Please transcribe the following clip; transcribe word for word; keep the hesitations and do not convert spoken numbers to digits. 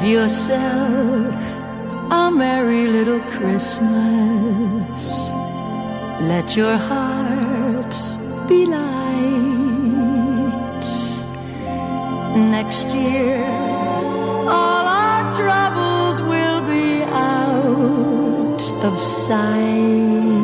Have yourself a merry little Christmas. Let your hearts be light. Next year, all our troubles will be out of sight.